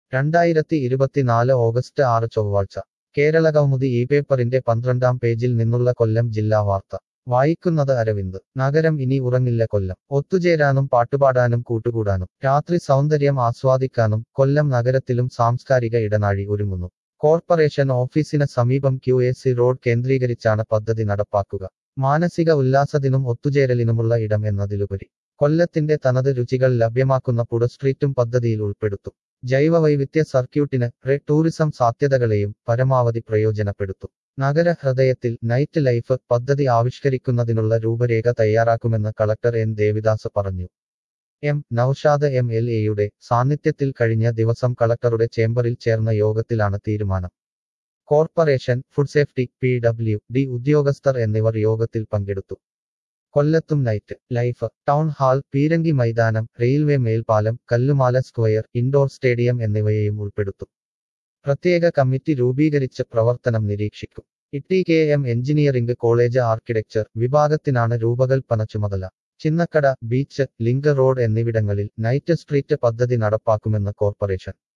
2024 August 6 ചൊവ്വാഴ്ച കേരളകൗമുദി ഈ പേപ്പറിന്റെ 12-ാം പേജിൽ നിന്നുള്ള കൊല്ലം ജില്ലാ വാർത്ത വായിക്കുന്നത് അരവിന്ദ്. നഗരം ഇനി ഉറങ്ങില്ല കൊല്ലം. ഒത്തുചേരാനും പാട്ടുപാടാനും കൂട്ടുകൂടാനും രാത്രി സൗന്ദര്യം ആസ്വാദിക്കാനും കൊല്ലം നഗരത്തിലും സാംസ്കാരിക ഇടനാഴി ഒരുങ്ങുന്നു. കോർപ്പറേഷൻ ഓഫീസിന് സമീപം QAC റോഡ് കേന്ദ്രീകരിച്ചാണ് പദ്ധതി നടപ്പാക്കുക. മാനസിക ഉല്ലാസത്തിനും ഒത്തുചേരലിനുമുള്ള ഇടം എന്നതിലുപരി കൊല്ലത്തിന്റെ തനത് രുചികൾ ലഭ്യമാക്കുന്ന ഫുഡ് സ്ട്രീറ്റും പദ്ധതിയിൽ ഉൾപ്പെടുത്തും. ജൈവവൈവിധ്യ സർക്യൂട്ടിന് ടൂറിസം സാധ്യതകളെയും പരമാവധി പ്രയോജനപ്പെടുത്തും. നഗര ഹൃദയത്തിൽ നൈറ്റ് ലൈഫ് പദ്ധതി ആവിഷ്കരിക്കുന്നതിനുള്ള രൂപരേഖ തയ്യാറാക്കുമെന്ന് കളക്ടർ N ദേവിദാസ് പറഞ്ഞു. നൌഷാദ് MLA-യുടെ സാന്നിധ്യത്തിൽ കഴിഞ്ഞ ദിവസം കളക്ടറുടെ ചേംബറിൽ ചേർന്ന യോഗത്തിലാണ് തീരുമാനം. കോർപ്പറേഷൻ, ഫുഡ് സേഫ്റ്റി, PWD ഉദ്യോഗസ്ഥർ എന്നിവർ യോഗത്തിൽ പങ്കെടുത്തു. കൊല്ലത്തും നൈറ്റ് ലൈഫ് ടൗൺ ഹാൾ, പീരങ്കി മൈതാനം, റെയിൽവേ മേൽപ്പാലം, കല്ലുമാല സ്ക്വയർ, ഇൻഡോർ സ്റ്റേഡിയം എന്നിവയെയും ഉൾപ്പെടുത്തും. പ്രത്യേക കമ്മിറ്റി രൂപീകരിച്ച് പ്രവർത്തനം നിരീക്ഷിക്കും. ITKM എഞ്ചിനീയറിംഗ് കോളേജ് ആർക്കിടെക്ചർ വിഭാഗത്തിനാണ് രൂപകൽപ്പന ചുമതല. ചിന്നക്കട, ബീച്ച്, ലിങ്ക് റോഡ് എന്നിവിടങ്ങളിൽ നൈറ്റ് സ്ട്രീറ്റ് പദ്ധതി നടപ്പാക്കുമെന്ന് കോർപ്പറേഷൻ